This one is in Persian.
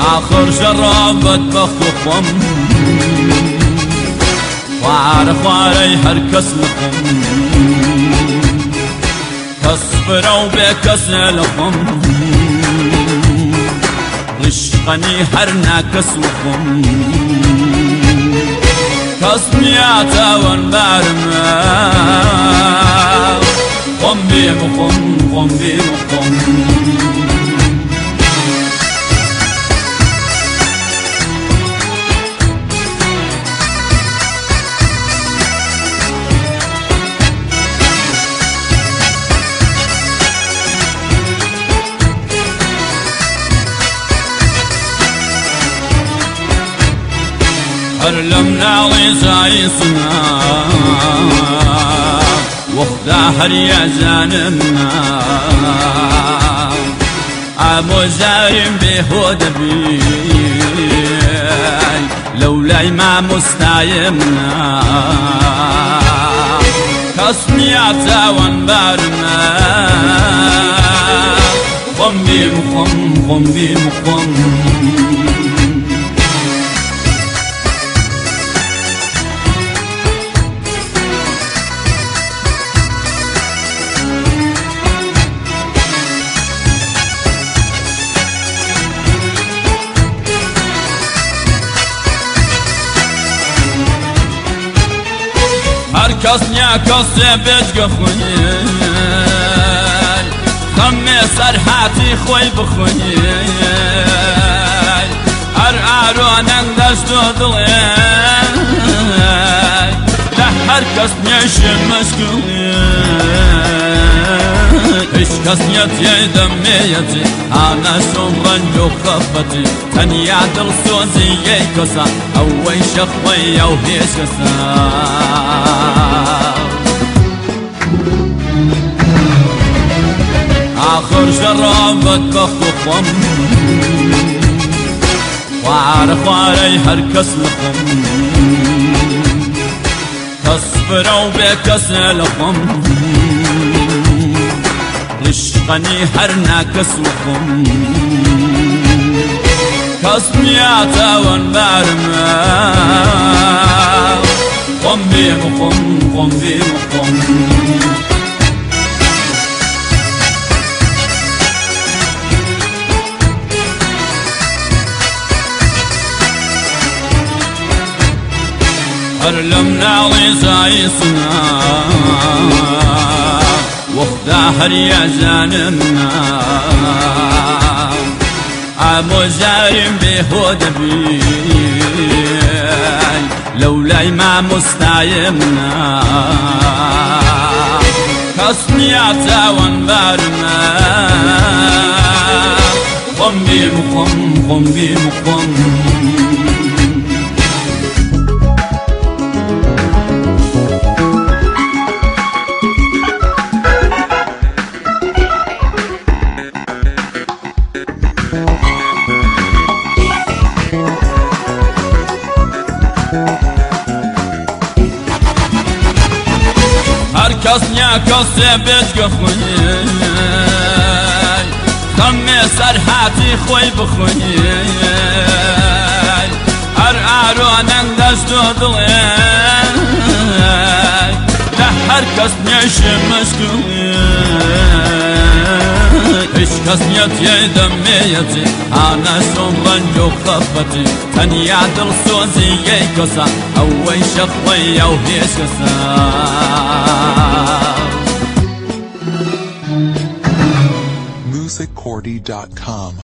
آخر جرابت بخوخم خوار خواري هر کس لخم کس برو به کس لخم عشقني هر ناکس لخم کس میاتا ون بارما قم بيمقم قم بيمقم هرلم ناڵی زایسنا وەخدا هەریە جانمنا ئامۆژاریم بێهۆ دەبی لەولای مامۆستایمنا کەس نییە چاوەنبارمە خۆم بیمخۆم خۆم بیمخۆم هر کس نیا کسی بجگه خونی خمی سر حاتی خوی بخونی هر آروانن دشت و دلی هر کس نیشی مشکلی هیچ کس نیتی دمیتی آنشون رنج و خفتی تنیا دل سوزی ی کسا اوی شخوی او هیچ کسا آخر جرابت بخوخم خوار خواری هر کس لخم کس برو به کس لخم عشقني هر ناکس لخم کس میاتا ون بارما قم بیمقم قم بیمقم هرلم ناڵی زایسنا وەخدا هەریە جانمنا ئامۆژاریم بێهۆ دەبی لەولای مامۆستایمنا کەس نییە چاوەنبارمە خۆم بیمخۆم خۆم بیمخۆم هر کس نیا کسی بجگه خونی خمی سر حاتی خوی بخونی هر آروانن دشت و دلی هر کس نیشی مشکلی هیچ کس نیتی دمیتی آنشون رنج و خفتی تنیا دل سوزی ی کسا اوی شخوی او هیچ کسا musiccordy.com